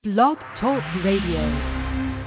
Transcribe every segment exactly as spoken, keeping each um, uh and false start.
Blog Talk Radio.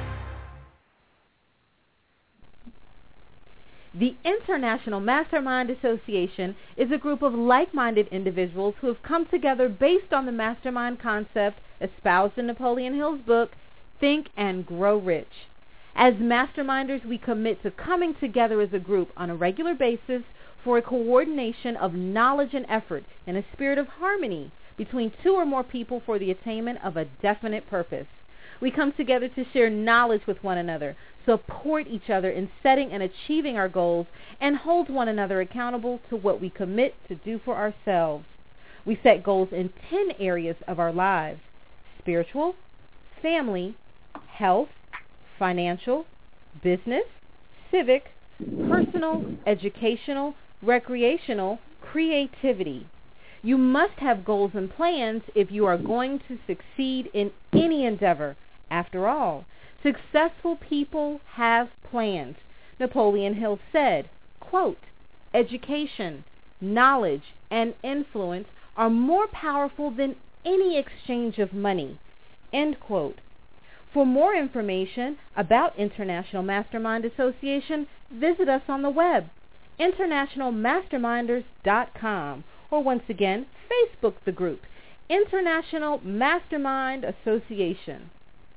The International Mastermind Association is a group of like-minded individuals who have come together based on the mastermind concept espoused in Napoleon Hill's book, Think and Grow Rich. As masterminders, we commit to coming together as a group on a regular basis for a coordination of knowledge and effort in a spirit of harmony between two or more people for the attainment of a definite purpose. We come together to share knowledge with one another, support each other in setting and achieving our goals, and hold one another accountable to what we commit to do for ourselves. We set goals in ten areas of our lives: spiritual, family, health, financial, business, civic, personal, educational, recreational, creativity. You must have goals and plans if you are going to succeed in any endeavor. After all, successful people have plans. Napoleon Hill said, quote, "Education, knowledge, and influence are more powerful than any exchange of money," end quote. For more information about International Mastermind Association, visit us on the web, international masterminders dot com. Or once again, Facebook the group, International Mastermind Association.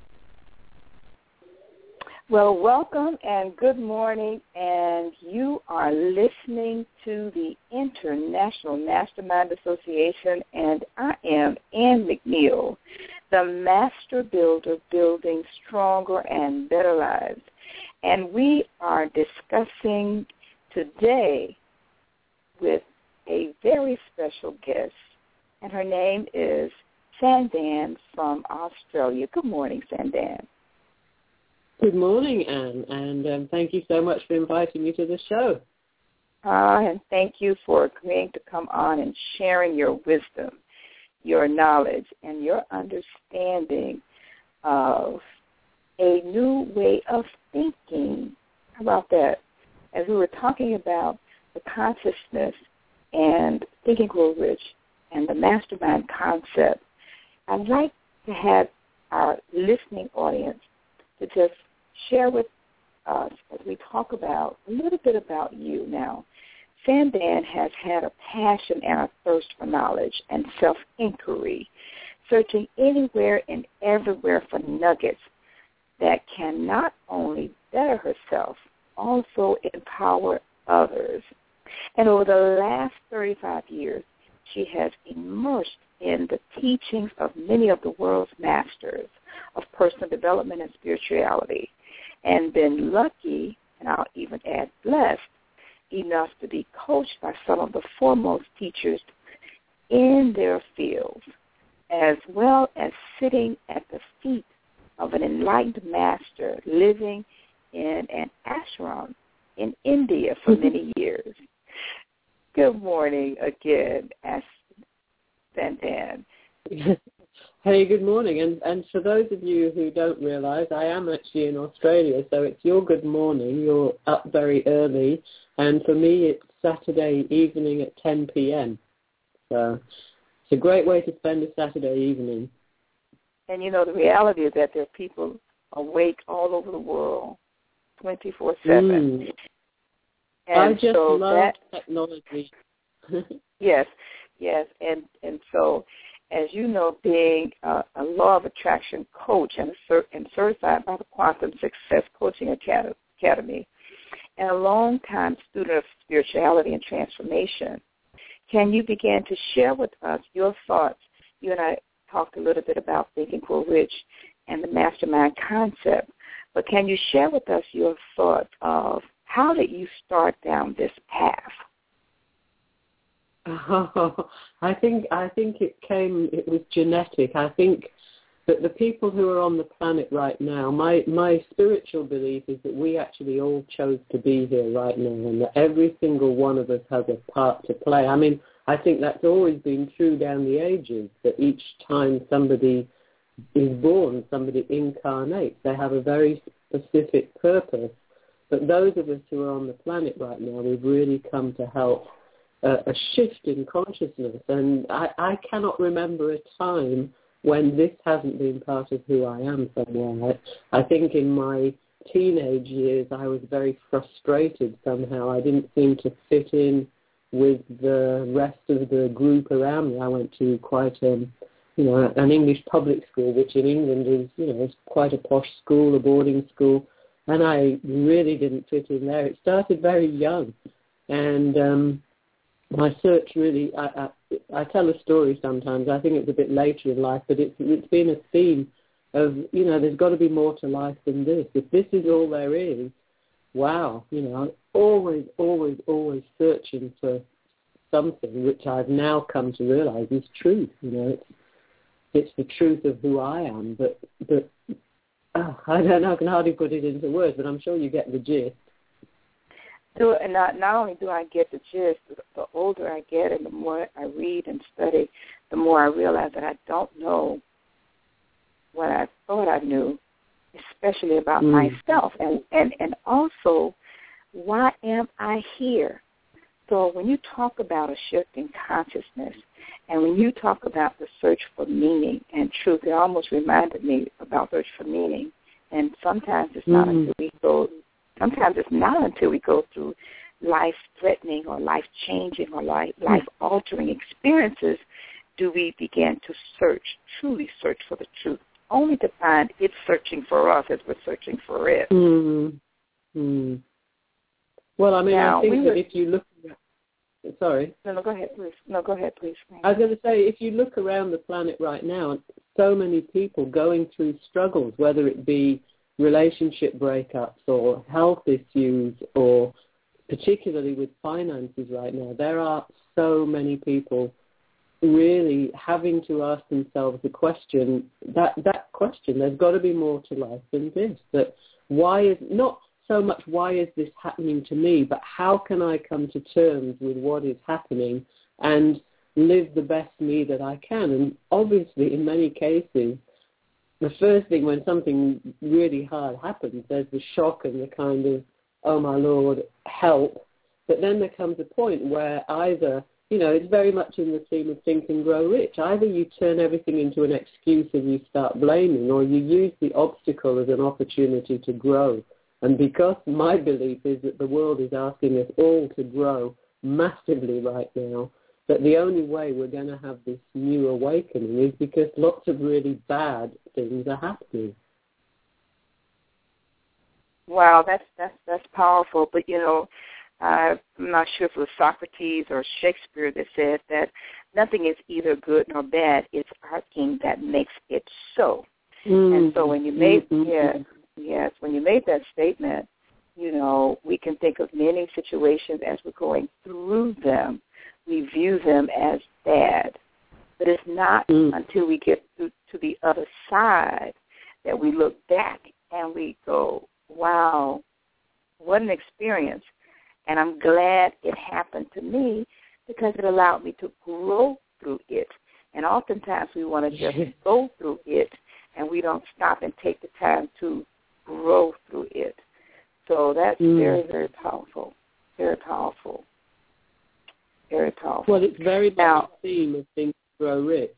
Well, welcome and good morning, and you are listening to the International Mastermind Association, and I am Ann McNeil, the Master Builder, building stronger and better lives. And we are discussing today with a very special guest, and her name is Sandan from Australia. Good morning, Sandan. Good morning, Anne, and um, thank you so much for inviting me to the show. Uh, and thank you for agreeing to come on and sharing your wisdom, your knowledge, and your understanding of a new way of thinking. How about that? As we were talking about the consciousness and Think and Grow Rich and the mastermind concept, I'd like to have our listening audience to just share with us as we talk about a little bit about you. Now, Sandan has had a passion and a thirst for knowledge and self-inquiry, searching anywhere and everywhere for nuggets that can not only better herself, also empower others. And over the last thirty-five years, she has immersed in the teachings of many of the world's masters of personal development and spirituality, and been lucky, and I'll even add blessed, enough to be coached by some of the foremost teachers in their fields, as well as sitting at the feet of an enlightened master living in an ashram in India for many years. Good morning again, Sandan. Hey, good morning. And, and for those of you who don't realize, I am actually in Australia, so it's your good morning. You're up very early. And for me, it's Saturday evening at ten p.m. So it's a great way to spend a Saturday evening. And, you know, the reality is that there are people awake all over the world twenty-four seven. Mm. I just so love that, technology. yes, yes. And, and so, as you know, being a, a law of attraction coach and, a, and certified by the Quantum Success Coaching Academy, and a long-time student of spirituality and transformation, can you begin to share with us your thoughts? You and I talked a little bit about Think and Grow Rich and the mastermind concept, but can you share with us your thoughts of how did you start down this path? Oh, I think I think it came. It was genetic. I think that the people who are on the planet right now, my my spiritual belief is that we actually all chose to be here right now, and that every single one of us has a part to play. I mean, I think that's always been true down the ages. That each time somebody is born, somebody incarnates. They have a very specific purpose. But those of us who are on the planet right now, we've really come to help uh, a shift in consciousness. And I, I cannot remember a time when this hasn't been part of who I am somewhere. I, I think in my teenage years I was very frustrated somehow. I didn't seem to fit in with the rest of the group around me. I went to quite a, you know, an English public school, which in England is, you know, is quite a posh school, a boarding school, and I really didn't fit in there. It started very young, and um, my search really, I, I, I tell a story sometimes. I think it's a bit later in life, but it's, it's been a theme of, you know, there's got to be more to life than this. If this is all there is, wow, you know, I'm always, always, always searching for something which I've now come to realize is truth. You know, it's it's the truth of who I am. But but oh, I don't know, I can hardly put it into words, but I'm sure you get the gist. So, and not, not only do I get the gist, the older I get and the more I read and study, the more I realize that I don't know what I thought I knew, especially about mm. myself. And, and, and also, why am I here? So when you talk about a shift in consciousness, and when you talk about the search for meaning and truth, it almost reminded me about search for meaning. And sometimes it's not mm. until we go, sometimes it's not until we go through life-threatening or life-changing or life, life-altering experiences do we begin to search, truly search for the truth, only to find it's searching for us as we're searching for it. Mm. Mm. Well, I mean, now, I think we that were, if you look, sorry. No, no, go ahead, please. No, go ahead, please. I was going to say, if you look around the planet right now, so many people going through struggles, whether it be relationship breakups or health issues or particularly with finances right now, there are so many people really having to ask themselves the question, that, that question, there's got to be more to life than this. That why is, not so much why is this happening to me, but how can I come to terms with what is happening and live the best me that I can? And obviously, in many cases, the first thing when something really hard happens, there's the shock and the kind of, oh my Lord, help. But then there comes a point where either, you know, it's very much in the theme of Think and Grow Rich. Either you turn everything into an excuse and you start blaming, or you use the obstacle as an opportunity to grow. And because my belief is that the world is asking us all to grow massively right now, that the only way we're going to have this new awakening is because lots of really bad things are happening. Wow, that's that's that's powerful. But you know, uh, I'm not sure if it was Socrates or Shakespeare that said that nothing is either good nor bad. It's our king that makes it so. Mm-hmm. And so when you made mm-hmm. yeah. Yes, when you made that statement, you know, we can think of many situations as we're going through them. We view them as bad. But it's not mm. until we get to, to the other side that we look back and we go, wow, what an experience. And I'm glad it happened to me because it allowed me to grow through it. And oftentimes we want to just go through it and we don't stop and take the time to grow through it. So that's mm. very, very powerful. Very powerful. Very powerful. Well, it's very much now, the theme of Think and Grow Rich.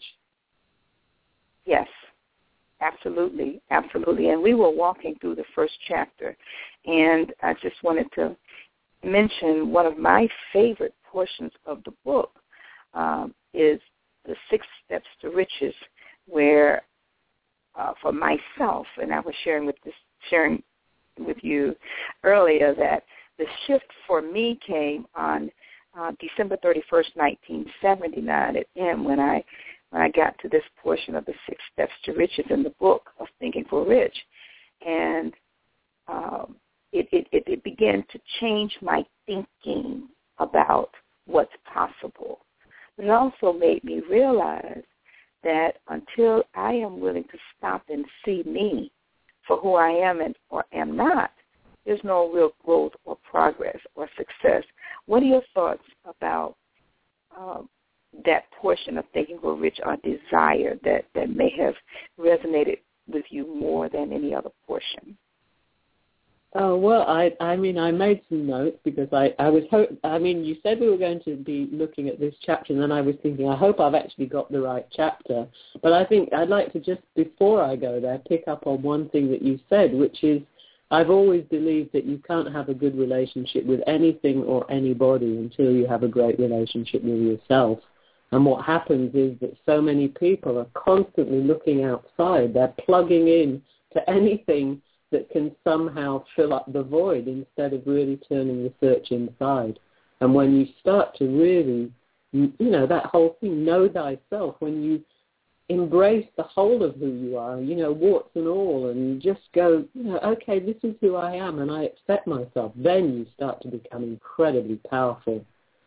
Yes, absolutely, absolutely. And we were walking through the first chapter, and I just wanted to mention one of my favorite portions of the book um, is the six steps to riches, where uh, for myself, and I was sharing with this sharing with you earlier that the shift for me came on uh, December thirty-first, nineteen seventy-nine at M when I when I got to this portion of the six steps to riches in the book of Think and Grow Rich. And um, it, it, it, it began to change my thinking about what's possible. But it also made me realize that until I am willing to stop and see me for who I am and or am not, there's no real growth or progress or success. What are your thoughts about um, that portion of Think and Grow Rich or desire that, that may have resonated with you more than any other portion? Oh, well, I I mean, I made some notes because I, I was, ho- I mean, you said we were going to be looking at this chapter, and then I was thinking, I hope I've actually got the right chapter. But I think I'd like to just, before I go there, pick up on one thing that you said, which is, I've always believed that you can't have a good relationship with anything or anybody until you have a great relationship with yourself. And what happens is that so many people are constantly looking outside. They're plugging in to anything that can somehow fill up the void instead of really turning the search inside. And when you start to really, you know, that whole thing, know thyself, when you embrace the whole of who you are, you know, warts and all, and just go, you know, okay, this is who I am and I accept myself, then you start to become incredibly powerful.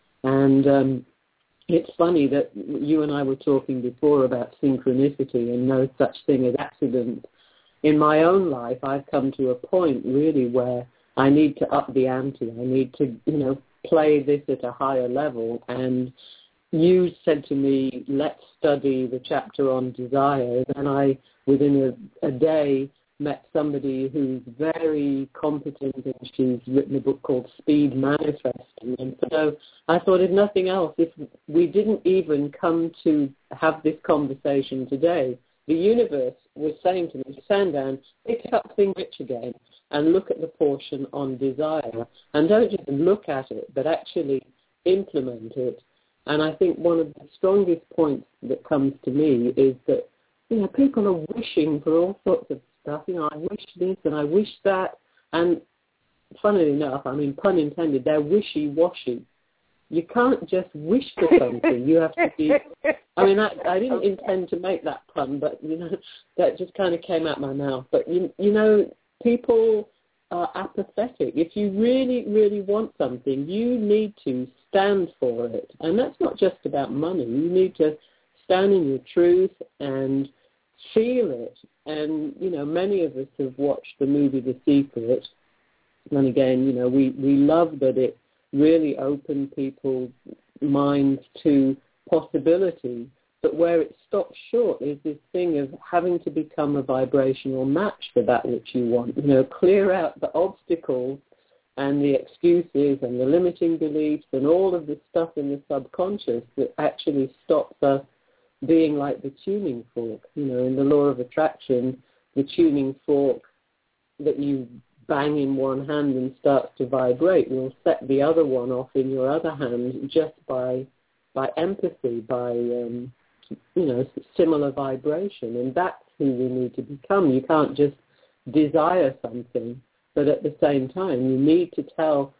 And um, it's funny that you and I were talking before about synchronicity and no such thing as accident. In my own life, I've come to a point really where I need to up the ante. I need to, you know, play this at a higher level. And you said to me, let's study the chapter on desire. And I, within a, a day, met somebody who's very competent, and she's written a book called Speed Manifesting. And so I thought, if nothing else, if we didn't even come to have this conversation today, the universe was saying to me, stand down, pick up Think Rich again, and look at the portion on desire. And don't just look at it, but actually implement it. And I think one of the strongest points that comes to me is that, you know, people are wishing for all sorts of stuff. You know, I wish this and I wish that. And funnily enough, I mean, pun intended, they're wishy-washy. You can't just wish for something. You have to be, I mean, I, I didn't intend to make that pun, but, you know, that just kind of came out my mouth. But, you, you know, people are apathetic. If you really, really want something, you need to stand for it. And that's not just about money. You need to stand in your truth and feel it. And, you know, many of us have watched the movie The Secret. And again, you know, we, we love that it really opened people's minds to possibility. But where it stops short is this thing of having to become a vibrational match for that which you want. You know, clear out the obstacles and the excuses and the limiting beliefs and all of the stuff in the subconscious that actually stops us being like the tuning fork. You know, in the law of attraction, the tuning fork that you bang in one hand and starts to vibrate will set the other one off in your other hand just by by empathy, by um, you know, similar vibration. And that's who we need to become. You can't just desire something, but at the same time, you need to tell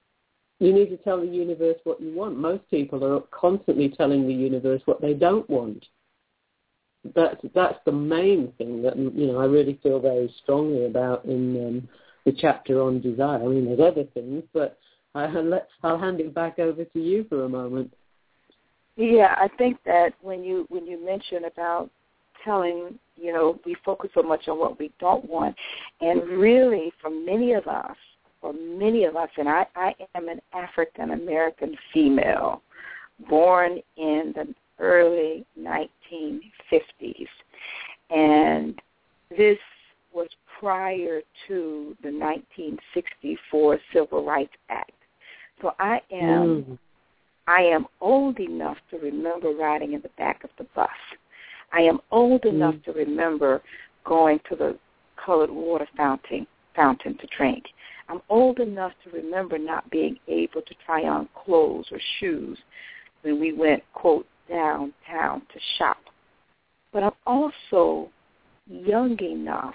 you need to tell the universe what you want. Most people are constantly telling the universe what they don't want. That's that's the main thing that, you know, I really feel very strongly about in um, the chapter on desire. I mean, there's other things, but I, let's, I'll hand it back over to you for a moment. Yeah, I think that when you when you mention about telling, you know, we focus so much on what we don't want, and really for many of us, for many of us, and I, I am an African-American female born in the early nineteen fifties, and this was prior to the nineteen sixty-four Civil Rights Act. So I am mm. I am old enough to remember riding in the back of the bus. I am old mm. enough to remember going to the colored water fountain fountain to drink. I'm old enough to remember not being able to try on clothes or shoes when we went, quote, downtown to shop. But I'm also young enough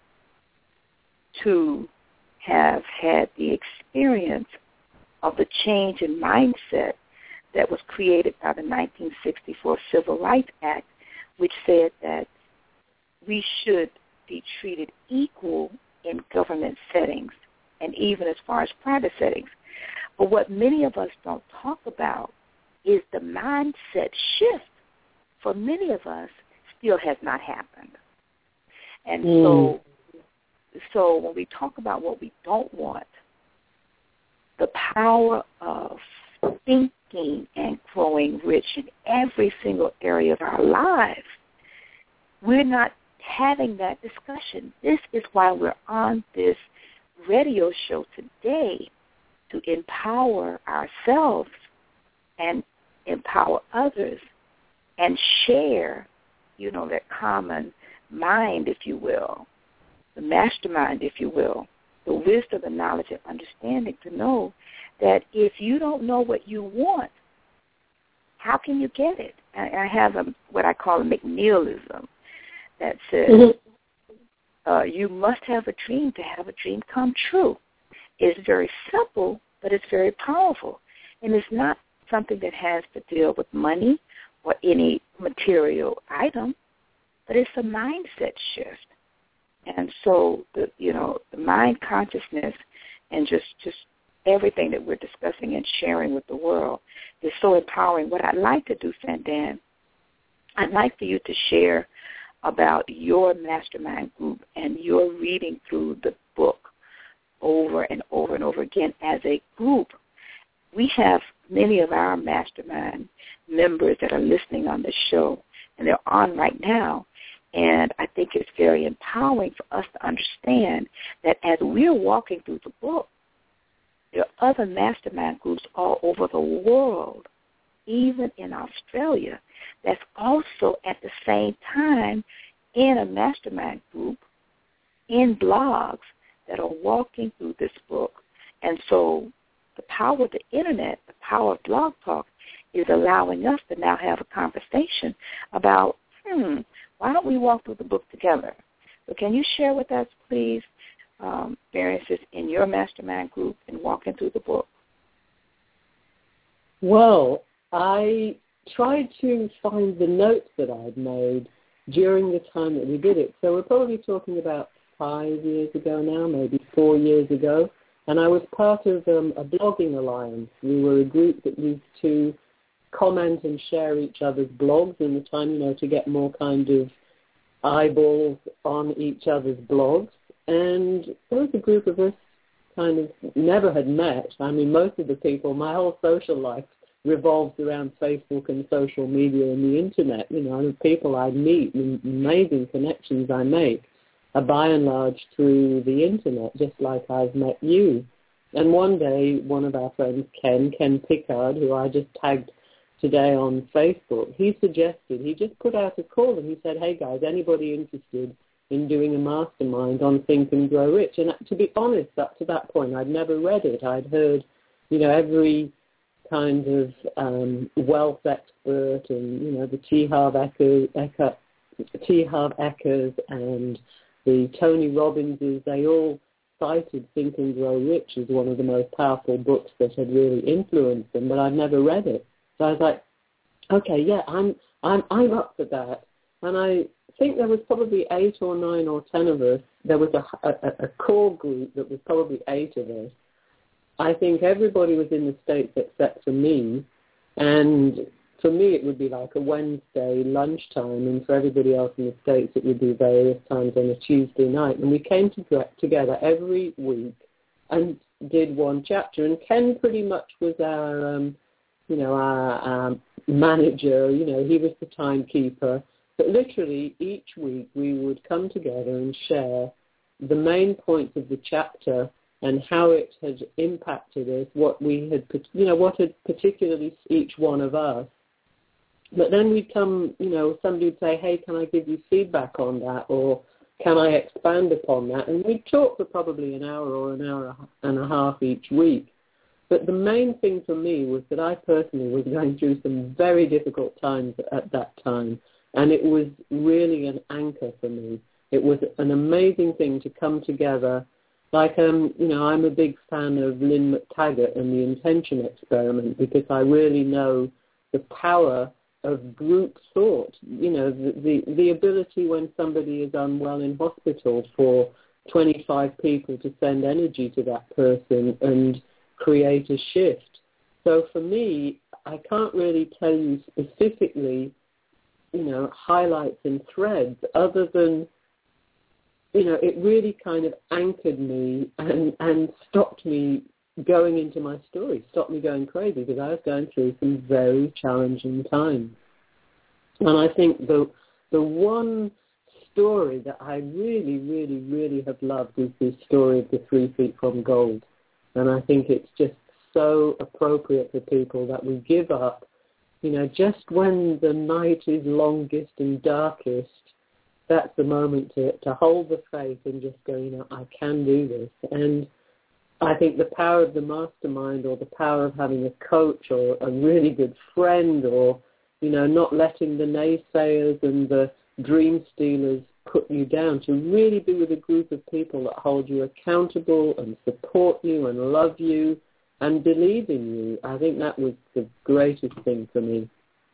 to have had the experience of the change in mindset that was created by the nineteen sixty-four Civil Rights Act, which said that we should be treated equal in government settings and even as far as private settings. But what many of us don't talk about is the mindset shift for many of us still has not happened. And mm. so so when we talk about what we don't want, the power of thinking and growing rich in every single area of our lives, we're not having that discussion. This is why we're on this radio show today to empower ourselves and empower others and share, you know, that common mind, if you will, the mastermind, if you will, the wisdom, the knowledge, and understanding to know that if you don't know what you want, how can you get it? I, I have a, what I call a McNeilism that says mm-hmm. uh, you must have a dream to have a dream come true. It's very simple, but it's very powerful. And it's not something that has to deal with money or any material item, but it's a mindset shift. And so, the, you know, the mind consciousness and just, just everything that we're discussing and sharing with the world is so empowering. What I'd like to do, Sandan, I'd like for you to share about your mastermind group and your reading through the book over and over and over again as a group. We have many of our mastermind members that are listening on the show, and they're on right now. And I think it's very empowering for us to understand that as we're walking through the book, there are other mastermind groups all over the world, even in Australia, that's also at the same time in a mastermind group, in blogs that are walking through this book. And so the power of the Internet, the power of Blog Talk, is allowing us to now have a conversation about, hmm, why don't we walk through the book together? So can you share with us, please, um, experiences in your mastermind group and walking through the book? Well, I tried to find the notes that I'd made during the time that we did it. So we're probably talking about five years ago now, maybe four years ago. And I was part of um, a blogging alliance. We were a group that used to comment and share each other's blogs in the time, you know, to get more kind of eyeballs on each other's blogs. And there was a group of us kind of never had met. I mean, most of the people, my whole social life revolves around Facebook and social media and the Internet. You know, the people I meet, the amazing connections I make are by and large through the Internet, just like I've met you. And one day, one of our friends, Ken, Ken Pickard, who I just tagged today on Facebook, he suggested, he just put out a call and he said, hey guys, anybody interested in doing a mastermind on Think and Grow Rich? And to be honest, up to that point, I'd never read it. I'd heard, you know, every kind of um, wealth expert and, you know, the T. Harv Eker, Eker, T. Harv Ekers and the Tony Robbinses, they all cited Think and Grow Rich as one of the most powerful books that had really influenced them, but I'd never read it. So I was like, okay, yeah, I'm I'm I'm up for that. And I think there was probably eight or nine or ten of us. There was a, a, a core group that was probably eight of us. I think everybody was in the States except for me. And for me, it would be like a Wednesday lunchtime, and for everybody else in the States, it would be various times on a Tuesday night. And we came to, together every week and did one chapter. And Ken pretty much was our... Um, you know, our, our manager, you know, he was the timekeeper. But literally each week we would come together and share the main points of the chapter and how it had impacted us, what we had, you know, what had particularly each one of us. But then we'd come, you know, somebody would say, hey, can I give you feedback on that? Or can I expand upon that? And we'd talk for probably an hour or an hour and a half each week. But the main thing for me was that I personally was going through some very difficult times at that time, and it was really an anchor for me. It was an amazing thing to come together. Like, um, you know, I'm a big fan of Lynn McTaggart and the Intention Experiment because I really know the power of group thought. You know, the, the, the ability when somebody is unwell in hospital for twenty-five people to send energy to that person and create a shift. So for me, I can't really tell you specifically, you know, highlights and threads other than, you know, it really kind of anchored me and, and stopped me going into my story, stopped me going crazy because I was going through some very challenging times. And I think the the one story that I really, really, really have loved is the story of the Three Feet from Gold. And I think it's just so appropriate for people that we give up, you know, just when the night is longest and darkest. That's the moment to, to hold the faith and just go, you know, I can do this. And I think the power of the mastermind, or the power of having a coach or a really good friend, or, you know, not letting the naysayers and the dream stealers put you down, to really be with a group of people that hold you accountable and support you and love you and believe in you. I think that was the greatest thing for me.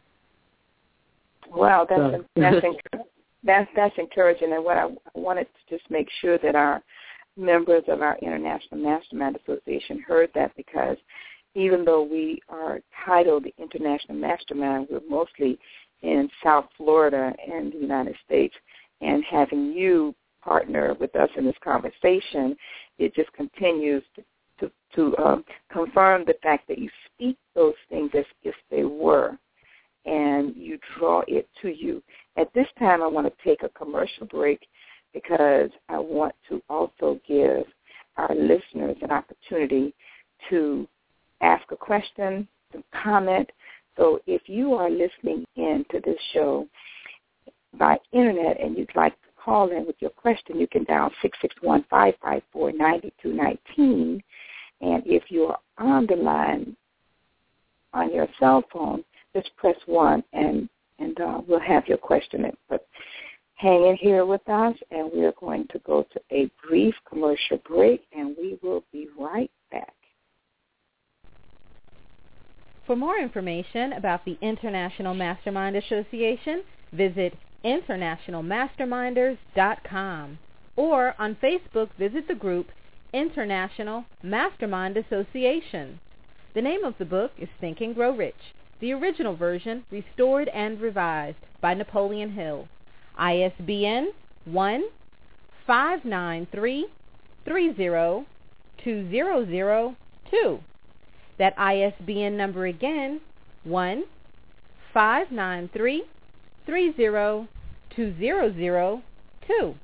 Wow, that's so. that's, that's that's encouraging. And what I wanted to just make sure that our members of our International Mastermind Association heard that, because even though we are titled the International Mastermind, we're mostly in South Florida and the United States, and having you partner with us in this conversation, it just continues to, to, to um, confirm the fact that you speak those things as if they were, and you draw it to you. At this time, I want to take a commercial break, because I want to also give our listeners an opportunity to ask a question, to comment. So if you are listening in to this show by internet and you'd like to call in with your question, you can dial six six one, five five four, nine two one nine. And if you are on the line on your cell phone, just press one, and, and uh, we'll have your question. But hang in here with us, and we are going to go to a brief commercial break, and we will be right back. For more information about the International Mastermind Association, visit international masterminders dot com, or on Facebook, visit the group International Mastermind Association. The name of the book is Think and Grow Rich, the original version restored and revised by Napoleon Hill. I S B N one five nine three three zero two zero zero two. That I S B N number again, one five nine three three zero two zero zero two.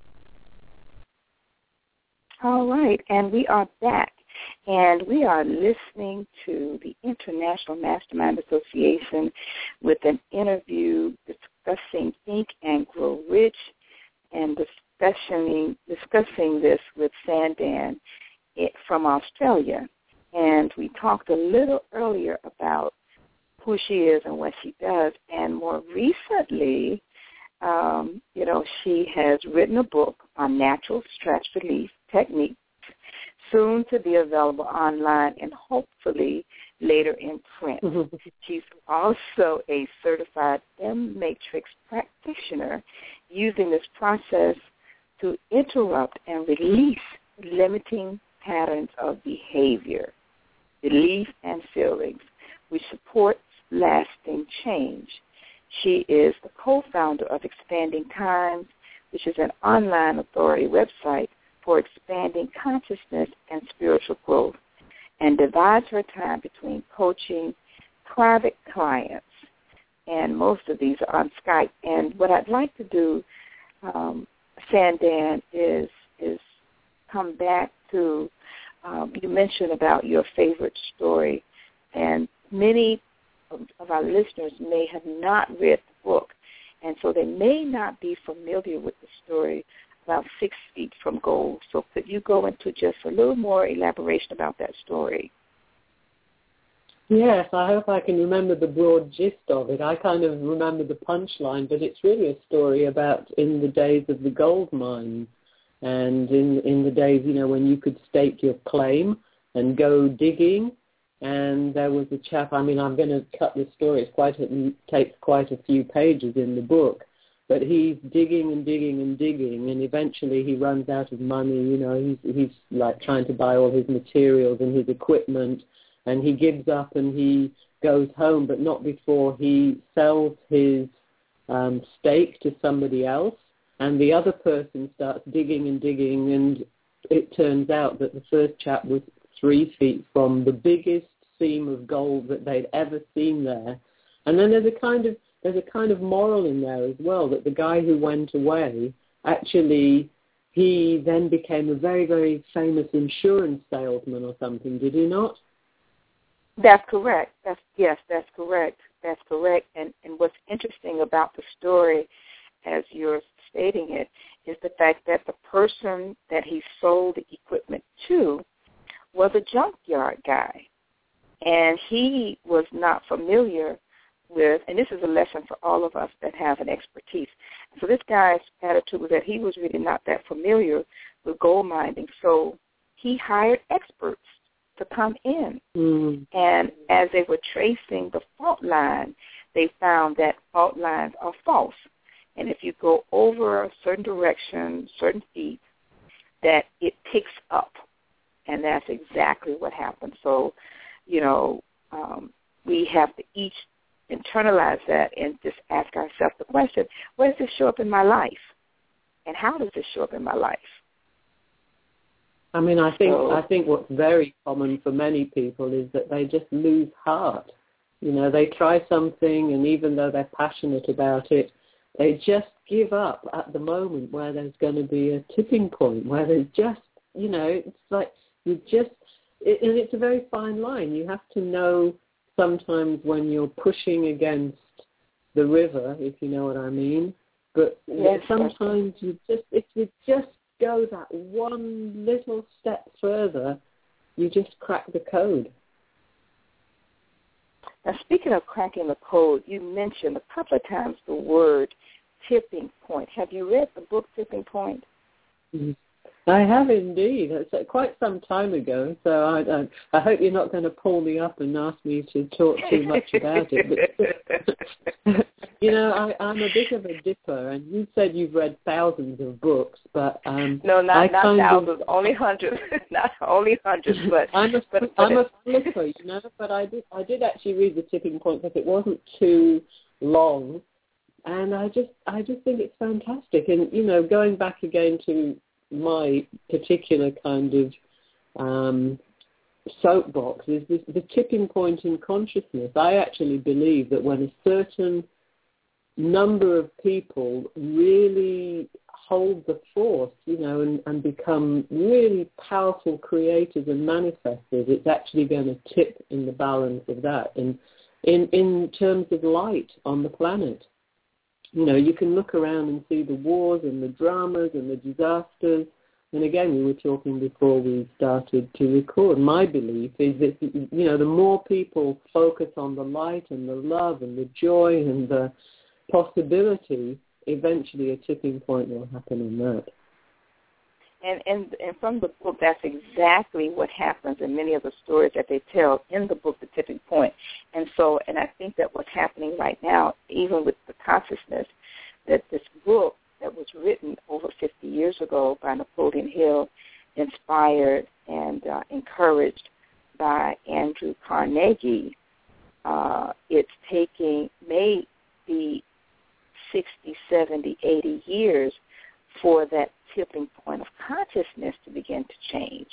All right, and we are back, and we are listening to the International Mastermind Association with an interview discussing Think and Grow Rich, and discussing discussing this with Sandan from Australia. And we talked a little earlier about who she is and what she does. And more recently, um, you know, she has written a book on natural stress relief techniques, soon to be available online and hopefully later in print. She's also a certified M-Matrix practitioner, using this process to interrupt and release limiting patterns of behavior, belief, and feelings, which supports lasting change. She is the co-founder of Expanding Times, which is an online authority website for expanding consciousness and spiritual growth, and divides her time between coaching private clients, and most of these are on Skype. And what I'd like to do, um, Sandan, is is come back to, um, you mentioned about your favorite story, and many of, of our listeners may have not read the book, and so they may not be familiar with the story about Six Feet from Gold. So could you go into just a little more elaboration about that story? Yes, I hope I can remember the broad gist of it. I kind of remember the punchline, but it's really a story about in the days of the gold mines, and in in the days, you know, when you could stake your claim and go digging. And there was a chap, I mean, I'm going to cut this story. It's quite a, it takes quite a few pages in the book. But he's digging and digging and digging, and eventually he runs out of money. You know, he's he's like trying to buy all his materials and his equipment, and he gives up and he goes home, but not before he sells his um, stake to somebody else, and the other person starts digging and digging, and it turns out that the first chap was three feet from the biggest seam of gold that they'd ever seen there. And then there's a kind of There's a kind of moral in there as well, that the guy who went away actually he then became a very, very famous insurance salesman or something, did he not? That's correct. That's yes, that's correct. That's correct. And and what's interesting about the story, as you're stating it, is the fact that the person that he sold the equipment to was a junkyard guy. And he was not familiar with, and this is a lesson for all of us that have an expertise. So this guy's attitude was that he was really not that familiar with gold mining. So he hired experts to come in. Mm. And as they were tracing the fault line, they found that fault lines are false. And if you go over a certain direction, certain feet, that it picks up. And that's exactly what happened. So, you know, um, we have to each internalize that and just ask ourselves the question, where does this show up in my life? And how does this show up in my life? I mean, I think so, I think what's very common for many people is that they just lose heart. You know, they try something, and even though they're passionate about it, they just give up at the moment where there's going to be a tipping point, where there's just, you know, it's like you just, it, and it's a very fine line. You have to know sometimes when you're pushing against the river, if you know what I mean. But yes, sometimes you just, if you just go that one little step further, you just crack the code. Now, speaking of cracking the code, you mentioned a couple of times the word tipping point. Have you read the book Tipping Point? Mm-hmm. I have indeed. It's quite some time ago, so I, I, I hope you're not going to pull me up and ask me to talk too much about it. But, you know, I, I'm a bit of a dipper, and you said you've read thousands of books, but um, no, not I not kind thousands, of, only hundreds, not only hundreds, but I'm a, but, I'm but a flipper, you know. But I did I did actually read The Tipping Point because it wasn't too long, and I just I just think it's fantastic. And you know, going back again to my particular kind of um, soapbox is this, the tipping point in consciousness. I actually believe that when a certain number of people really hold the force, you know, and, and become really powerful creators and manifestors, it's actually going to tip in the balance of that. And in, in terms of light on the planet, you know, you can look around and see the wars and the dramas and the disasters. And again, we were talking before we started to record. My belief is that, you know, the more people focus on the light and the love and the joy and the possibility, eventually a tipping point will happen in that. And, and and from the book, that's exactly what happens in many of the stories that they tell in the book, The Tipping Point. And so, and I think that what's happening right now, even with the consciousness, that this book that was written over fifty years ago by Napoleon Hill, inspired and uh, encouraged by Andrew Carnegie, uh, it's taking maybe sixty, seventy, eighty years for that tipping point of consciousness to begin to change.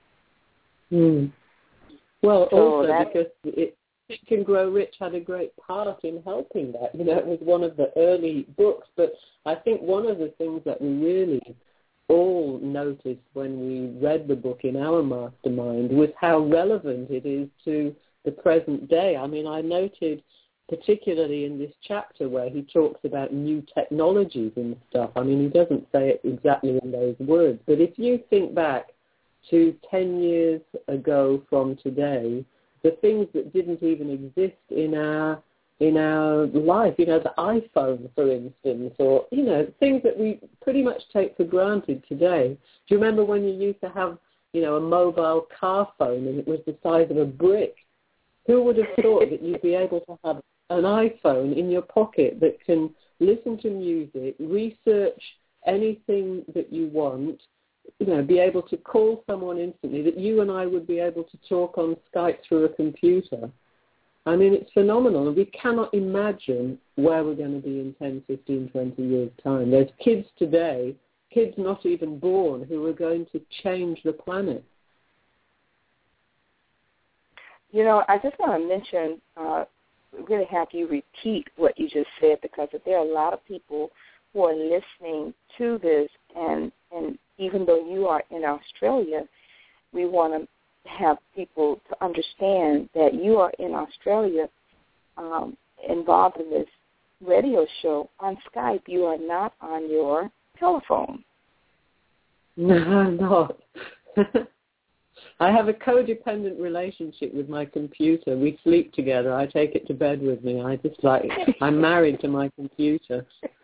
Mm. Well, so also that, because it, Think and Grow Rich had a great part in helping that. You know, it was one of the early books, but I think one of the things that we really all noticed when we read the book in our mastermind was how relevant it is to the present day. I mean, I noted particularly in this chapter where he talks about new technologies and stuff. I mean, he doesn't say it exactly in those words, but if you think back to ten years ago from today, the things that didn't even exist in our in our life, you know, the iPhone, for instance, or, you know, things that we pretty much take for granted today. Do you remember when you used to have, you know, a mobile car phone and it was the size of a brick? Who would have thought that you'd be able to have an iPhone in your pocket that can listen to music, research anything that you want, you know, be able to call someone instantly, that you and I would be able to talk on Skype through a computer? I mean, it's phenomenal. And we cannot imagine where we're going to be in ten, fifteen, twenty years' time. There's kids today, kids not even born, who are going to change the planet. You know, I just want to mention, uh, really have you repeat what you just said, because there are a lot of people who are listening to this, and, and even though you are in Australia, we want to have people to understand that you are in Australia um, involved in this radio show on Skype. You are not on your telephone. No, I'm not. I have a codependent relationship with my computer. We sleep together. I take it to bed with me. I just like, I'm married to my computer.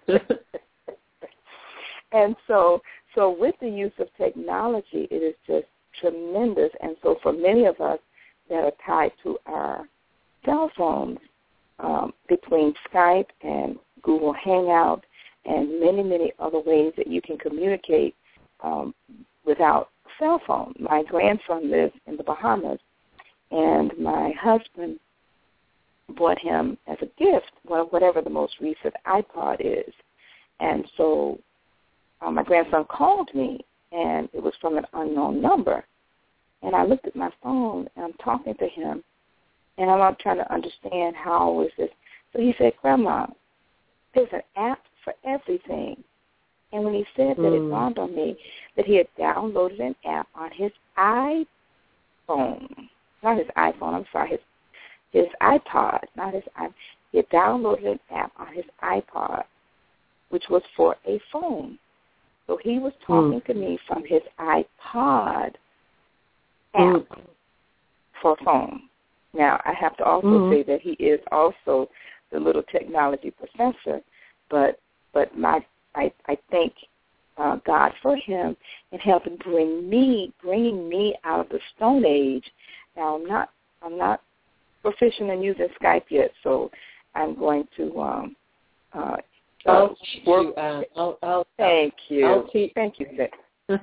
And so, so with the use of technology, it is just tremendous. And so for many of us that are tied to our cell phones, um, between Skype and Google Hangout and many, many other ways that you can communicate um, without cell phone. My grandson lives in the Bahamas, and my husband bought him as a gift whatever the most recent iPod is. And so uh, my grandson called me, and it was from an unknown number. And I looked at my phone, and I'm talking to him, and I'm not trying to understand how is this. So he said, Grandma, there's an app for everything. And when he said that, mm. it dawned on me that he had downloaded an app on his iPhone, not his iPhone, I'm sorry, his his iPod, not his iPod. He had downloaded an app on his iPod, which was for a phone. So he was talking mm. to me from his iPod app mm. for a phone. Now, I have to also mm. say that he is also the little technology professor, but but my I, I thank uh, God for him in helping bring me, bringing me out of the Stone Age. Now, I'm not, I'm not proficient in using Skype yet, so I'm going to um, uh, I'll uh, teach work. you, Anne. I'll, I'll, thank you. I'll teach. Thank you, Sam.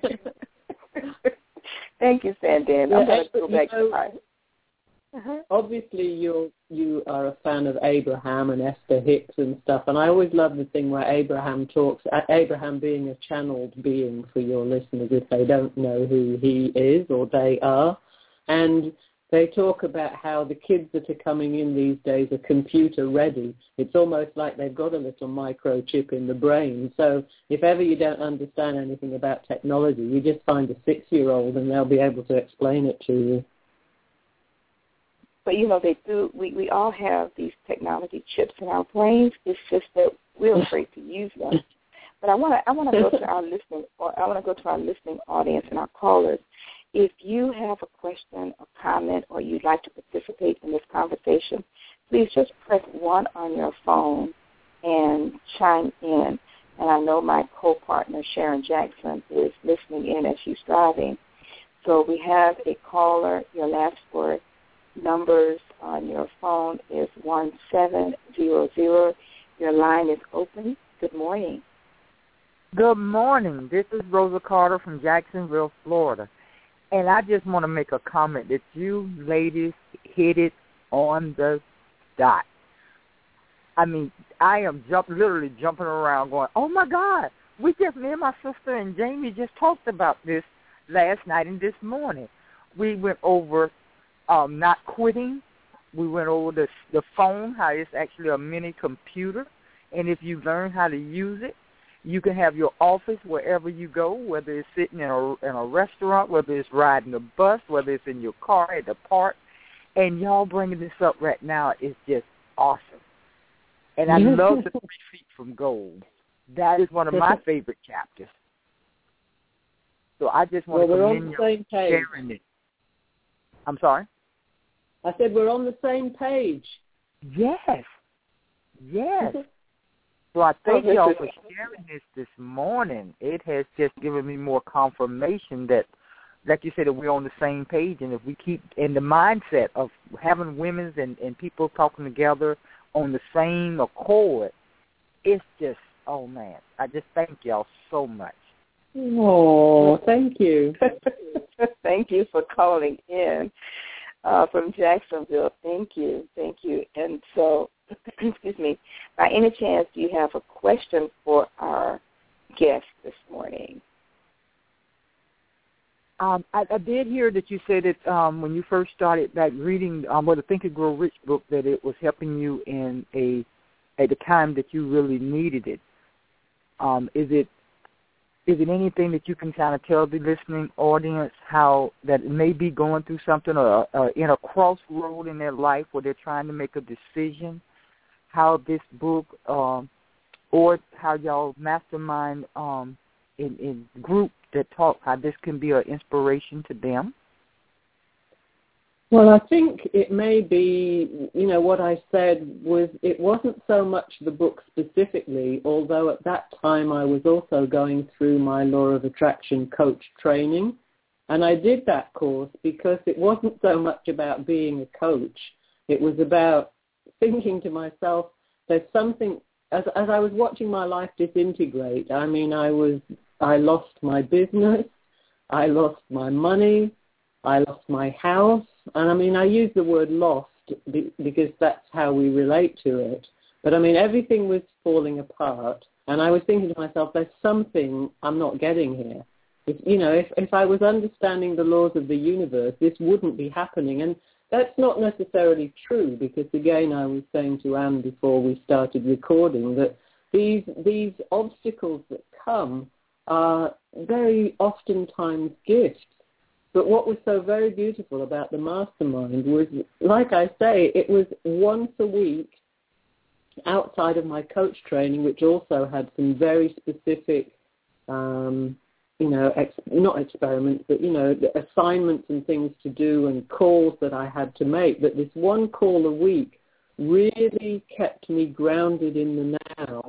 Thank you, Sandan. Yeah, I'm going to go back know, to my... Uh-huh. Obviously, you you are a fan of Abraham and Esther Hicks and stuff, and I always love the thing where Abraham talks, Abraham being a channeled being for your listeners if they don't know who he is or they are, and they talk about how the kids that are coming in these days are computer ready. It's almost like they've got a little microchip in the brain, so if ever you don't understand anything about technology, you just find a six-year-old and they'll be able to explain it to you. But, you know, they do, we, we all have these technology chips in our brains. It's just that we're afraid to use them. But I want to I want to go to our listening, or I want to go to our listening audience and our callers. If you have a question, a comment, or you'd like to participate in this conversation, please just press one on your phone and chime in. And I know my co-partner, Sharon Jackson, is listening in as she's driving. So we have a caller. Your last word numbers on your phone is one seven zero zero. Your line is open. Good morning. Good morning. This is Rosa Carter from Jacksonville, Florida. And I just want to make a comment that you ladies hit it on the dot. I mean, I am jump, literally jumping around going, oh, my God, we just, me and my sister and Jamie just talked about this last night and this morning. We went over Um, not quitting. We went over the the phone, how it's actually a mini computer, and if you learn how to use it, you can have your office wherever you go, whether it's sitting in a in a restaurant, whether it's riding a bus, whether it's in your car at the park, and y'all bringing this up right now is just awesome. And I love the Three Feet from Gold. That is one of my favorite chapters. So I just want well, to commend you for sharing it. I'm sorry? I said we're on the same page. Yes. Yes. So I thank oh, y'all for sharing this this morning. It has just given me more confirmation that, like you said, that we're on the same page. And if we keep in the mindset of having women and, and people talking together on the same accord, it's just, oh, man, I just thank y'all so much. Oh, thank you. Thank you for calling in uh, from Jacksonville. Thank you. Thank you. And so, excuse me, by any chance, do you have a question for our guest this morning? Um, I, I did hear that you said that um, when you first started like reading um, well, the Think and Grow Rich book, that it was helping you in a at the time that you really needed it. Um, is it is it anything that you can kind of tell the listening audience how that may be going through something or uh, in a crossroad in their life where they're trying to make a decision, how this book um, or how y'all mastermind um, in, in group that talk, how this can be an inspiration to them? Well, I think it may be, you know, what I said was it wasn't so much the book specifically, although at that time I was also going through my Law of Attraction coach training. And I did that course because it wasn't so much about being a coach. It was about thinking to myself, there's something, as, as I was watching my life disintegrate, I mean, I was, I lost my business, I lost my money, I lost my house. And I mean, I use the word lost because that's how we relate to it. But I mean, everything was falling apart. And I was thinking to myself, there's something I'm not getting here. If, you know, if, if I was understanding the laws of the universe, this wouldn't be happening. And that's not necessarily true because, again, I was saying to Anne before we started recording that these these obstacles that come are very oftentimes gifts. But what was so very beautiful about the mastermind was, like I say, it was once a week outside of my coach training, which also had some very specific, um, you know, ex- not experiments, but, you know, assignments and things to do and calls that I had to make. But this one call a week really kept me grounded in the now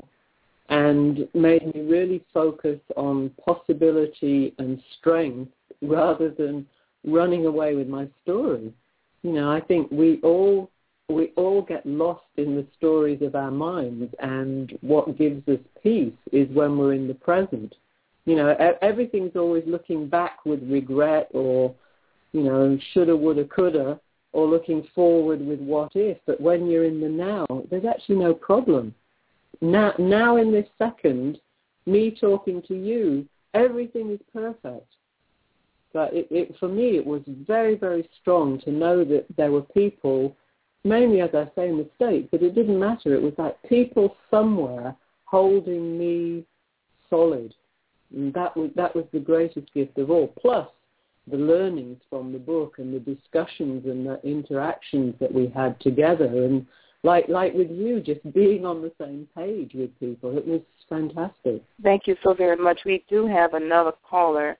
and made me really focus on possibility and strength rather than running away with my story. You know, I think we all we all get lost in the stories of our minds, and what gives us peace is when we're in the present. You know, everything's always looking back with regret or, you know, shoulda, woulda, coulda, or looking forward with what if. But when you're in the now, there's actually no problem. Now, now in this second, me talking to you, everything is perfect. But it, it, for me, it was very, very strong to know that there were people, mainly, as I say, in the States, but it didn't matter. It was like people somewhere holding me solid. And that was, that was the greatest gift of all. Plus, the learnings from the book and the discussions and the interactions that we had together. And like, like with you, just being on the same page with people, it was fantastic. Thank you so very much. We do have another caller.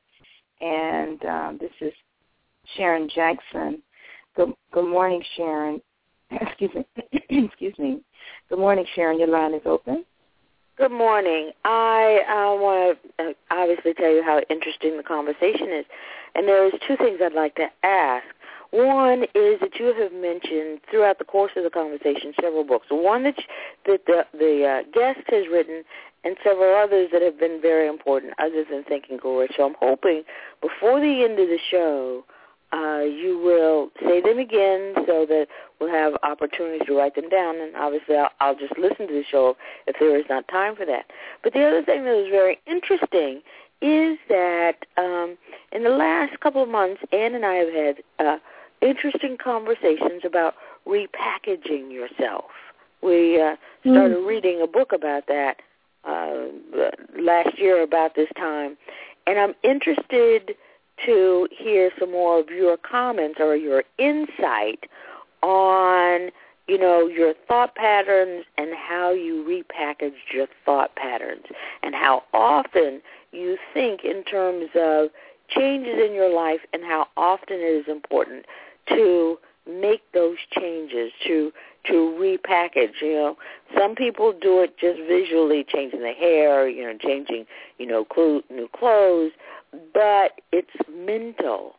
And um, this is Sharon Jackson. Good, good morning, Sharon. Excuse me. Excuse me. Good morning, Sharon. Your line is open. Good morning. I uh, want to uh, obviously tell you how interesting the conversation is. And there's two things I'd like to ask. One is that you have mentioned throughout the course of the conversation several books. One that, you, that the, the uh, guest has written and several others that have been very important other than Think and Grow Rich. So I'm hoping before the end of the show uh, you will say them again so that we'll have opportunities to write them down. And obviously I'll, I'll just listen to the show if there is not time for that. But the other thing that was very interesting is that um, in the last couple of months, Ann and I have had uh, interesting conversations about repackaging yourself. We uh, started mm. reading a book about that uh, last year about this time, and I'm interested to hear some more of your comments or your insight on, you know, your thought patterns and how you repackage your thought patterns and how often you think in terms of changes in your life and how often it is important to make those changes, to to repackage. You know, some people do it just visually, changing the hair, you know, changing, you know, cl- new clothes, but it's mental.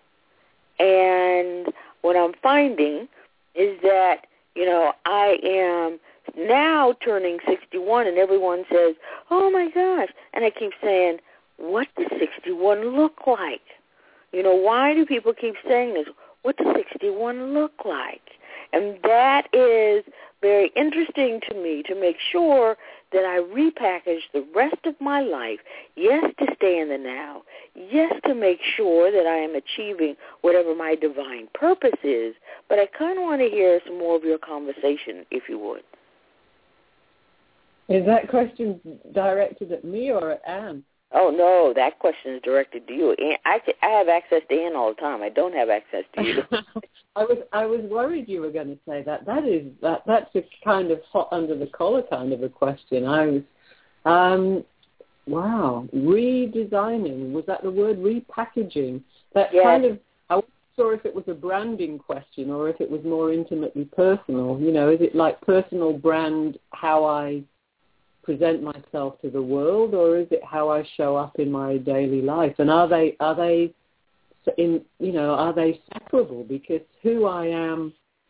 And what I'm finding is that, you know, I am now turning sixty-one, and everyone says, oh, my gosh. And I keep saying, what does sixty-one look like? You know, why do people keep saying this? What does sixty-one look like? And that is very interesting to me to make sure that I repackage the rest of my life, yes, to stay in the now, yes, to make sure that I am achieving whatever my divine purpose is, but I kind of want to hear some more of your conversation, if you would. Is that question directed at me or at Anne? Oh, no, that question is directed to you. And I, I have access to Anne all the time. I don't have access to you. I was I was worried you were going to say that. That is that that's a kind of hot under the collar kind of a question. I was, um, wow, redesigning. Was that the word? Repackaging. That yes. kind of. I wasn't sure if it was a branding question or if it was more intimately personal. You know, is it like personal brand how I present myself to the world, or is it how I show up in my daily life? And are they are they in you know are they separable? Because who I am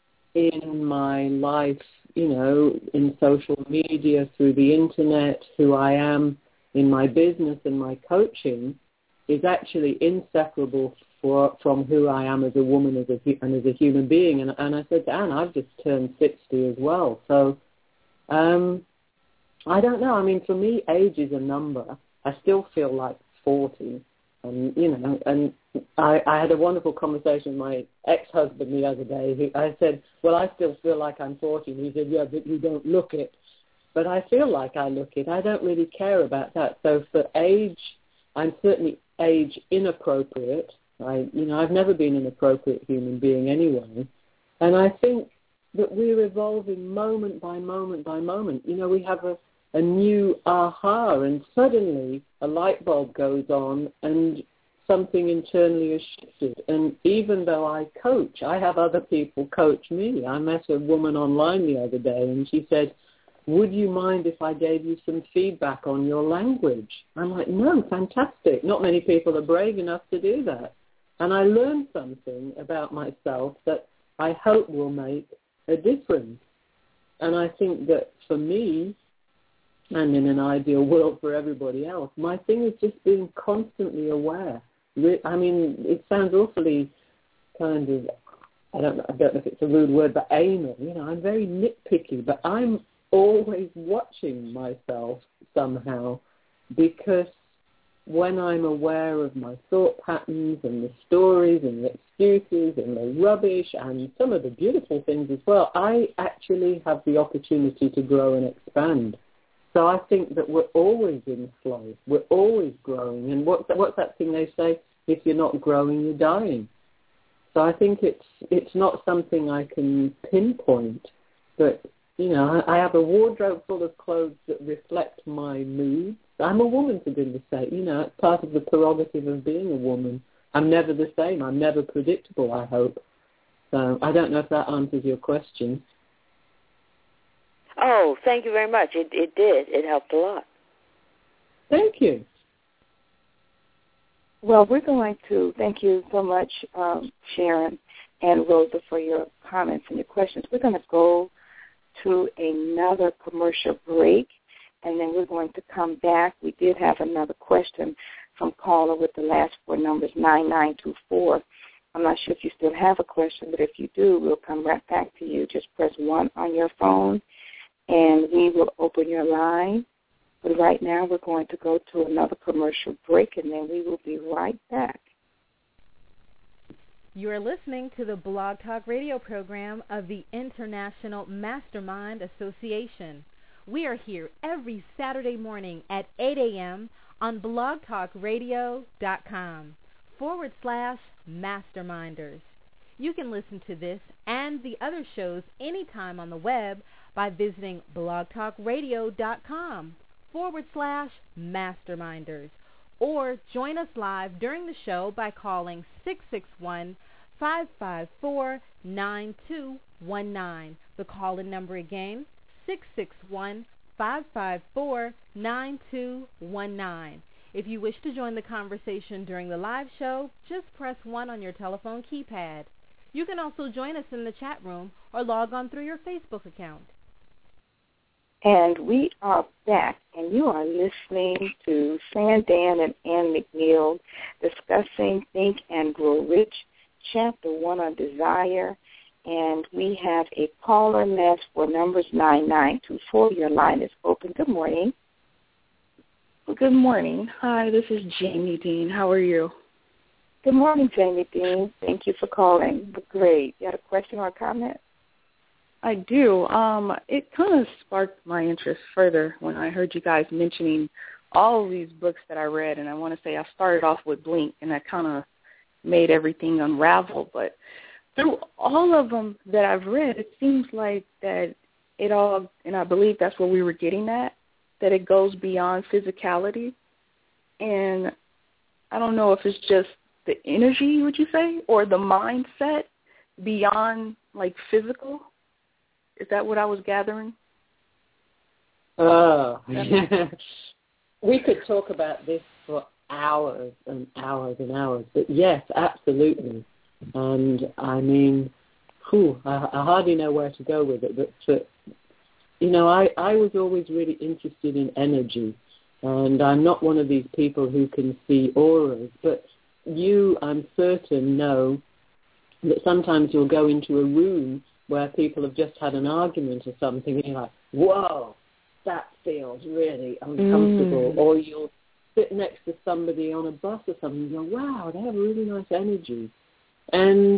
in my life, you know, in social media, through the internet, who I am in my business and my coaching, is actually inseparable for, from who I am as a woman as a, and as a human being. And, and I said to Anne, I've just turned sixty as well, so. Um, I don't know. I mean, for me, age is a number. I still feel like forty. And, you know, and I, I had a wonderful conversation with my ex-husband the other day. He, I said, well, I still feel like I'm forty. And he said, yeah, but you don't look it. But I feel like I look it. I don't really care about that. So for age, I'm certainly age inappropriate. I, you know, I've never been an appropriate human being anyway. And I think that we're evolving moment by moment by moment. You know, we have a a new aha, and suddenly a light bulb goes on and something internally is shifted. And even though I coach, I have other people coach me. I met a woman online the other day and she said, would you mind if I gave you some feedback on your language? I'm like, no, fantastic. Not many people are brave enough to do that. And I learned something about myself that I hope will make a difference. And I think that for me, and in an ideal world for everybody else, my thing is just being constantly aware. I mean, it sounds awfully kind of, I don't know, I don't know if it's a rude word, but anal. You know, I'm very nitpicky, but I'm always watching myself somehow, because when I'm aware of my thought patterns and the stories and the excuses and the rubbish and some of the beautiful things as well, I actually have the opportunity to grow and expand. So I think that we're always in flow. We're always growing. And what's that, what's that thing they say? If you're not growing, you're dying. So I think it's it's not something I can pinpoint. But, you know, I, I have a wardrobe full of clothes that reflect my moods. I'm a woman, for goodness sake. You know, it's part of the prerogative of being a woman. I'm never the same. I'm never predictable, I hope. So I don't know if that answers your question. Oh, thank you very much. It it did. It helped a lot. Thank you. Well, we're going to thank you so much, um, Sharon and Rosa, for your comments and your questions. We're going to go to another commercial break, and then we're going to come back. We did have another question from caller with the last four numbers, nine nine two four. I'm not sure if you still have a question, but if you do, we'll come right back to you. Just press one on your phone, and we will open your line. But right now we're going to go to another commercial break, and then we will be right back. You are listening to the Blog Talk Radio program of the International Mastermind Association. We are here every Saturday morning at eight a.m. on blogtalkradio.com forward slash masterminders. You can listen to this and the other shows anytime on the web by visiting blogtalkradio.com forward slash masterminders, or join us live during the show by calling six six one, five five four, nine two one nine. The call-in number again, six six one, five five four, nine two one nine. If you wish to join the conversation during the live show, just press one on your telephone keypad. You can also join us in the chat room or log on through your Facebook account. And we are back, and you are listening to Sandan and Ann McNeil discussing Think and Grow Rich, Chapter one on Desire. And we have a caller last for numbers nine nine two four. Your line is open. Good morning. Well, good morning. Hi, this is Jamie Dean. How are you? Good morning, Jamie Dean. Thank you for calling. Great. You had a question or a comment? I do. Um, it kind of sparked my interest further when I heard you guys mentioning all of these books that I read, and I want to say I started off with Blink, and that kind of made everything unravel. But through all of them that I've read, it seems like that it all, and I believe that's what we were getting at, that it goes beyond physicality. And I don't know if it's just the energy, would you say, or the mindset beyond, like, physical. Is that what I was gathering? Oh, we could talk about this for hours and hours and hours. But yes, absolutely. And I mean, whew, I, I hardly know where to go with it. But, but you know, I, I was always really interested in energy. And I'm not one of these people who can see auras. But you, I'm certain, know that sometimes you'll go into a room where people have just had an argument or something, and you're like, whoa, that feels really uncomfortable. Mm. Or you'll sit next to somebody on a bus or something and go, wow, they have really nice energy. And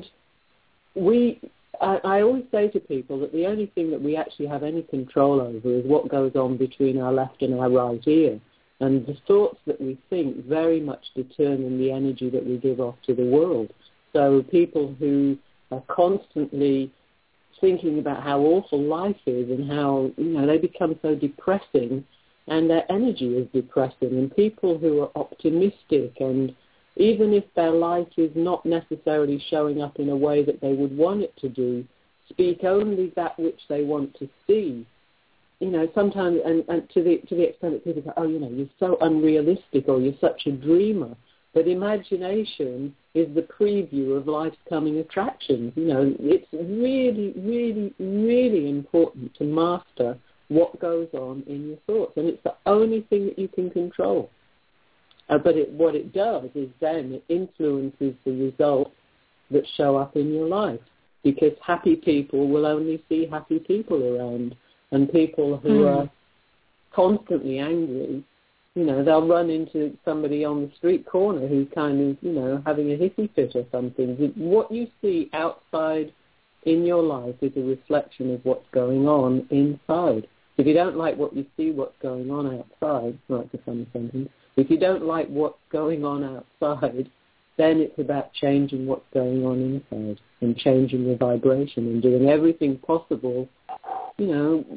we, I, I always say to people that the only thing that we actually have any control over is what goes on between our left and our right ear. And the thoughts that we think very much determine the energy that we give off to the world. So people who are constantly thinking about how awful life is and how, you know, they become so depressing and their energy is depressing. And people who are optimistic, and even if their life is not necessarily showing up in a way that they would want it to do, speak only that which they want to see. You know, sometimes, and, and to the to the extent that people go, oh, you know, you're so unrealistic, or you're such a dreamer. But imagination is the preview of life's coming attractions. You know, it's really, really, really important to master what goes on in your thoughts. And it's the only thing that you can control. Uh, but it, what it does is then it influences the results that show up in your life. Because happy people will only see happy people around. And people who mm. are constantly angry, you know, they'll run into somebody on the street corner who's kind of, you know, having a hissy fit or something. What you see outside in your life is a reflection of what's going on inside. If you don't like what you see, what's going on outside, well, that's a funny sentence. If you don't like what's going on outside, then it's about changing what's going on inside and changing your vibration and doing everything possible. You know,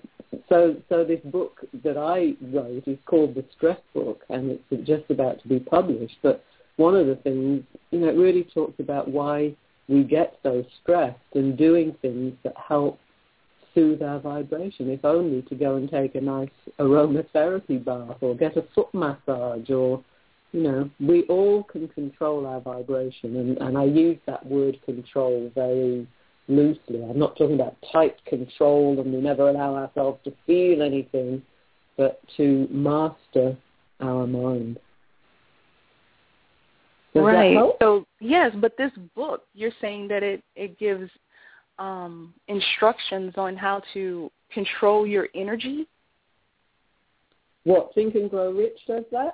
so so this book that I wrote is called The Stress Book, and it's just about to be published. But one of the things, you know, it really talks about why we get so stressed and doing things that help soothe our vibration, if only to go and take a nice aromatherapy bath or get a foot massage, or, you know, we all can control our vibration. And, and I use that word control very loosely. I'm not talking about tight control and we never allow ourselves to feel anything, but to master our mind. Does right. that help? So, yes, but this book, you're saying that it, it gives um, instructions on how to control your energy? What, Think and Grow Rich does that?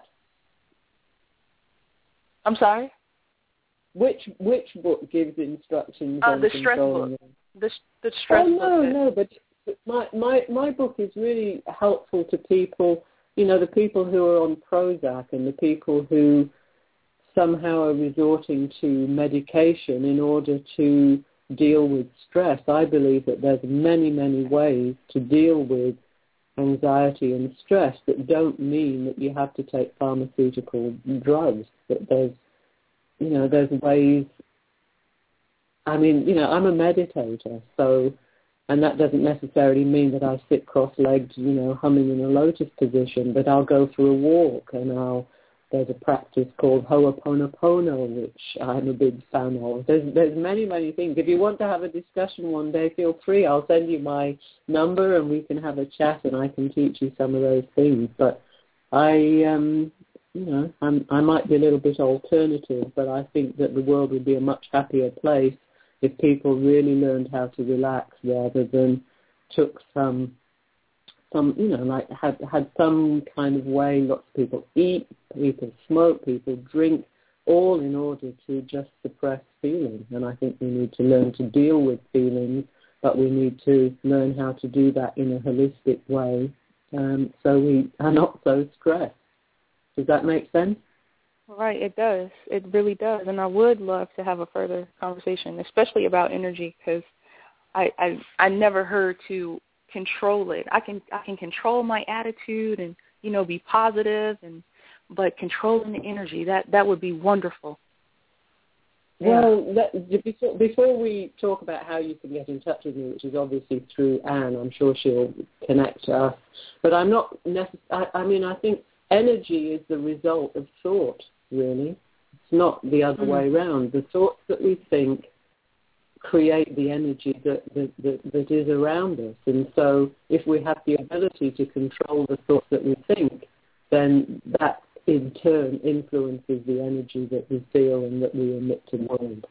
I'm sorry? Which which book gives instructions uh, on the stress controlling book. The the stress oh, no, book. no, but my, my my book is really helpful to people, you know, the people who are on Prozac and the people who somehow are resorting to medication in order to deal with stress. I believe that there's many, many ways to deal with anxiety and stress that don't mean that you have to take pharmaceutical drugs, that there's You know, there's ways, I mean, you know, I'm a meditator, so, and that doesn't necessarily mean that I sit cross-legged, you know, humming in a lotus position, but I'll go for a walk, and I'll, there's a practice called Ho'oponopono, which I'm a big fan of. There's, there's many, many things. If you want to have a discussion one day, feel free. I'll send you my number, and we can have a chat, and I can teach you some of those things. But I, um... You know, I'm, I might be a little bit alternative, but I think that the world would be a much happier place if people really learned how to relax rather than took some, some you know, like had had some kind of way. Lots of people eat, people smoke, people drink, all in order to just suppress feelings. And I think we need to learn to deal with feelings but we need to learn how to do that in a holistic way, um, so we are not so stressed. Does that make sense? Right, it does. It really does. And I would love to have a further conversation, especially about energy, because I, I I never heard to control it. I can I can control my attitude and, you know, be positive, and but controlling the energy, that, that would be wonderful. Well, that, before, before we talk about how you can get in touch with me, which is obviously through Anne, I'm sure she'll connect to us, but I'm not necessarily, I, I mean, I think energy is the result of thought, really. It's not the other mm-hmm. way around. The thoughts that we think create the energy that, that, that, that is around us. And so if we have the ability to control the thoughts that we think, then that in turn influences the energy that we feel and that we emit to the world.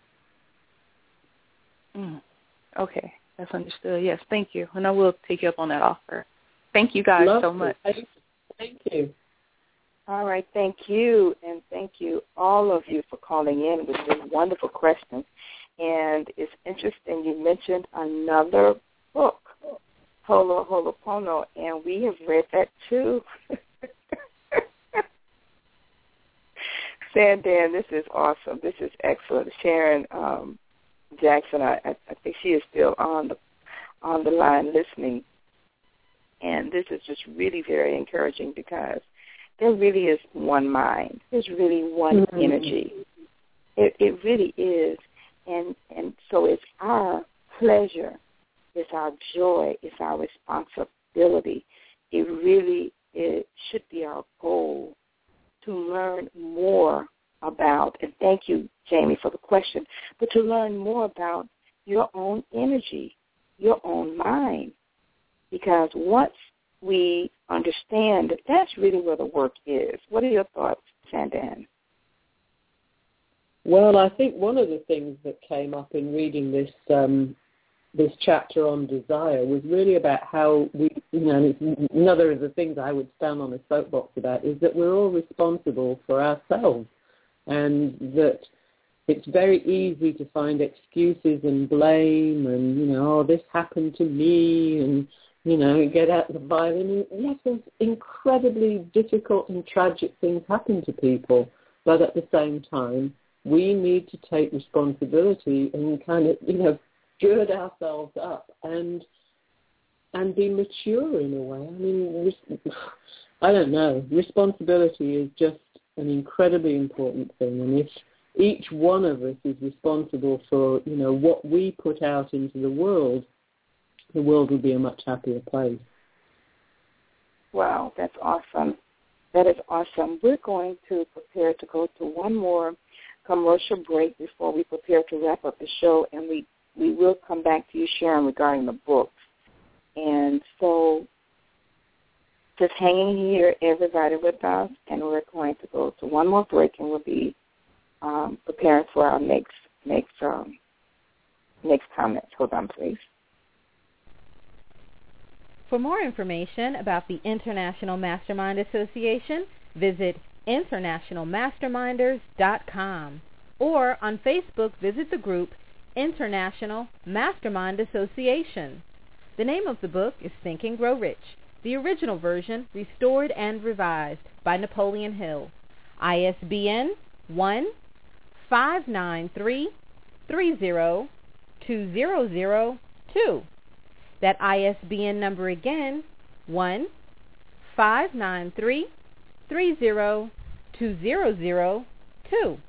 Mm. Okay, that's understood. Yes, thank you. And I will take you up on that offer. Thank you guys Love so much. Thank, thank you. All right, thank you, and thank you, all of you, for calling in with these wonderful questions. And it's interesting, you mentioned another book, Holo Holopono, and we have read that too. Sandan, this is awesome. This is excellent. Sharon um, Jackson, I, I think she is still on the on the line listening, and this is just really very encouraging because there really is one mind. There's really one mm-hmm. energy. It, it really is, and and so it's our pleasure, it's our joy, it's our responsibility. It really it should be our goal to learn more about, and thank you, Jamie, for the question, but to learn more about your own energy, your own mind, because once we understand that that's really where the work is. What are your thoughts, Sandan? Well, I think one of the things that came up in reading this um, this chapter on desire was really about how we, you know, and it's another of the things I would stand on a soapbox about, is that we're all responsible for ourselves, and that it's very easy to find excuses and blame and, you know, oh, this happened to me, and, you know, get out the violin. And yes, there's incredibly difficult and tragic things happen to people, but at the same time, we need to take responsibility and kind of, you know, gird ourselves up and and be mature in a way. I mean, I don't know. Responsibility is just an incredibly important thing, and if each one of us is responsible for, you know, what we put out into the world, the world will be a much happier place. Wow, that's awesome. That is awesome. We're going to prepare to go to one more commercial break before we prepare to wrap up the show, and we We will come back to you, Sharon, regarding the books. And so just hanging here, everybody with us, and we're going to go to one more break, and we'll be um, preparing for our next next um, next comments. Hold on, please. For more information about the International Mastermind Association, visit international masterminders dot com, or on Facebook, visit the group International Mastermind Association. The name of the book is Think and Grow Rich, the original version restored and revised by Napoleon Hill. I S B N one five nine three three zero two zero zero two. That I S B N number again, one five nine three three zero two zero zero two.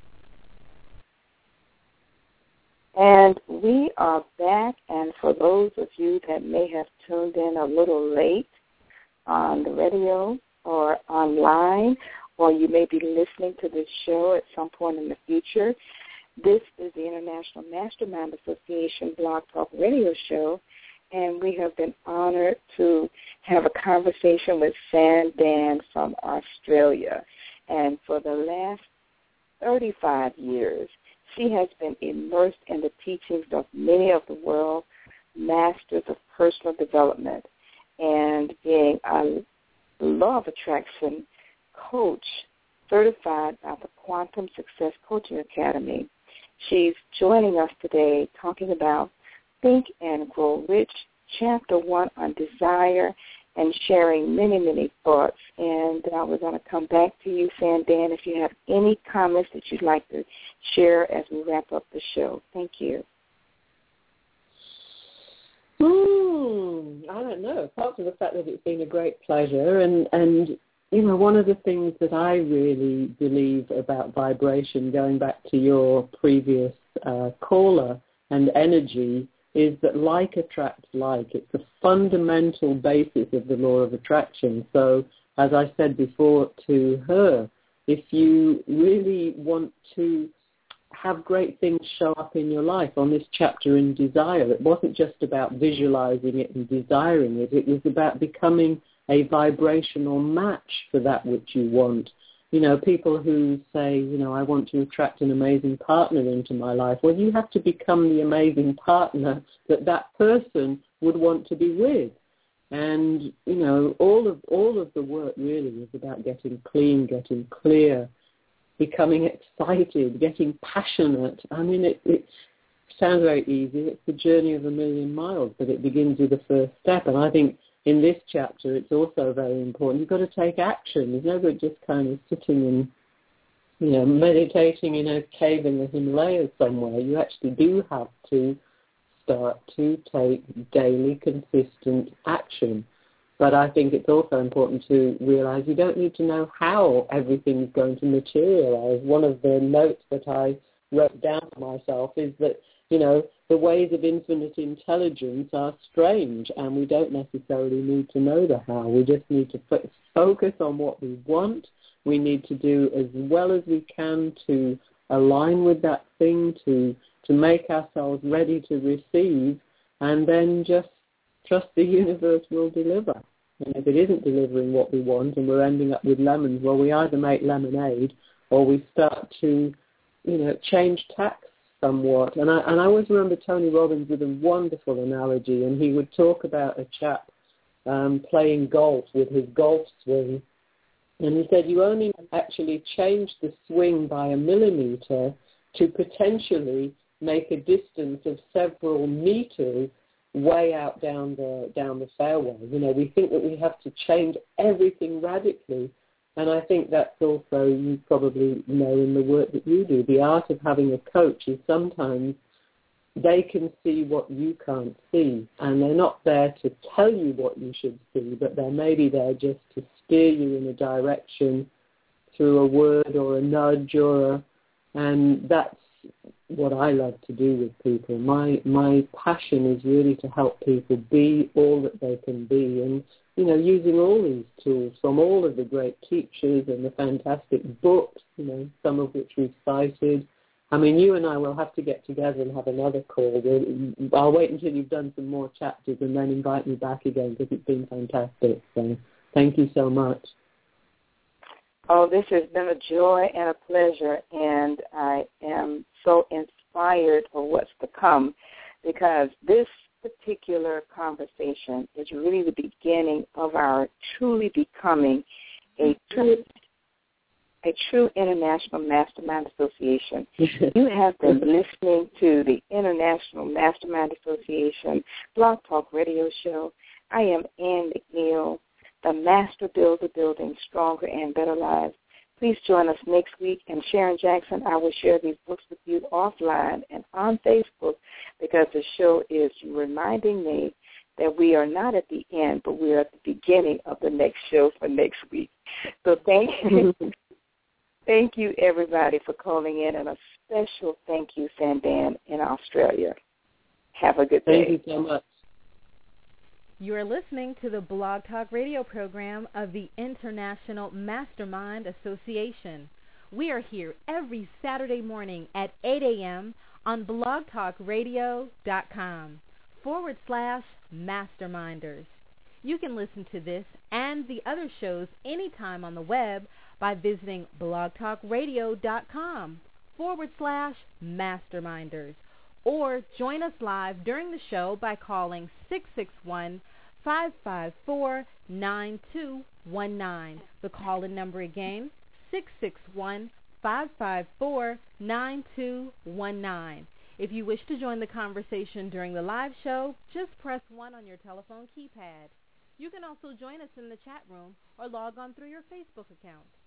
And we are back, and for those of you that may have tuned in a little late on the radio or online, or you may be listening to this show at some point in the future, this is the International Mastermind Association Blog Talk Radio Show, and we have been honored to have a conversation with Sandan from Australia. And for the last thirty-five years, she has been immersed in the teachings of many of the world masters of personal development, and being a law of attraction coach certified by the Quantum Success Coaching Academy. She's joining us today talking about Think and Grow Rich, Chapter one on Desire, and sharing many, many thoughts. And uh, we're going to come back to you, Sandan, if you have any comments that you'd like to share as we wrap up the show. Thank you. Hmm, I don't know. Apart from the fact that it's been a great pleasure, and, and you know, one of the things that I really believe about vibration, going back to your previous uh, caller and energy, is that like attracts like. It's the fundamental basis of the law of attraction. So, as I said before to her, if you really want to have great things show up in your life on this chapter in desire, it wasn't just about visualizing it and desiring it. It was about becoming a vibrational match for that which you want. You know, people who say, you know, I want to attract an amazing partner into my life. Well, you have to become the amazing partner that that person would want to be with. And, you know, all of all of the work really is about getting clean, getting clear, becoming excited, getting passionate. I mean, it, it sounds very easy. It's the journey of a million miles, but it begins with the first step. And I think in this chapter, it's also very important. You've got to take action. There's no good just kind of sitting and, you know, meditating in a cave in the Himalayas somewhere. You actually do have to start to take daily, consistent action. But I think it's also important to realize you don't need to know how everything's going to materialize. One of the notes that I wrote down for myself is that, you know, the ways of infinite intelligence are strange, and we don't necessarily need to know the how. We just need to f- focus on what we want. We need to do as well as we can to align with that thing, to to make ourselves ready to receive, and then just trust the universe will deliver. And if it isn't delivering what we want and we're ending up with lemons, well, we either make lemonade or we start to, you know, change tacks somewhat. And I, and I always remember Tony Robbins with a wonderful analogy, and he would talk about a chap um, playing golf with his golf swing. And he said, you only actually change the swing by a millimeter to potentially make a distance of several meters way out down the down the fairway. You know, we think that we have to change everything radically. And I think that's also, you probably know in the work that you do, the art of having a coach is sometimes they can see what you can't see. And they're not there to tell you what you should see, but they're maybe there just to steer you in a direction through a word or a nudge or a, and that's what I love to do with people. My my passion is really to help people be all that they can be, and, you know, using all these tools from all of the great teachers and the fantastic books, you know, some of which we've cited. I mean, you and I will have to get together and have another call. I'll wait until you've done some more chapters and then invite me back again, because it's been fantastic. So thank you so much. Oh, this has been a joy and a pleasure, and I am so inspired for what's to come, because this particular conversation is really the beginning of our truly becoming a true, a true international mastermind association. You have been listening to the International Mastermind Association Blog Talk Radio Show. I am Ann McNeil, the Master Builder, Building Stronger and Better Lives. Please join us next week. And Sharon Jackson, I will share these books with you offline and on Facebook, because the show is reminding me that we are not at the end, but we are at the beginning of the next show for next week. So thank you. Thank you, everybody, for calling in, and a special thank you, Sandan in Australia. Have a good day. Thank you so much. You are listening to the Blog Talk Radio program of the International Mastermind Association. We are here every Saturday morning at eight a.m. on blogtalkradio.com forward slash masterminders. You can listen to this and the other shows anytime on the web by visiting blogtalkradio.com forward slash masterminders. Or join us live during the show by calling six six one, five five four, nine two one nine. The call-in number again, six six one, five five four, nine two one nine. If you wish to join the conversation during the live show, just press one on your telephone keypad. You can also join us in the chat room or log on through your Facebook account.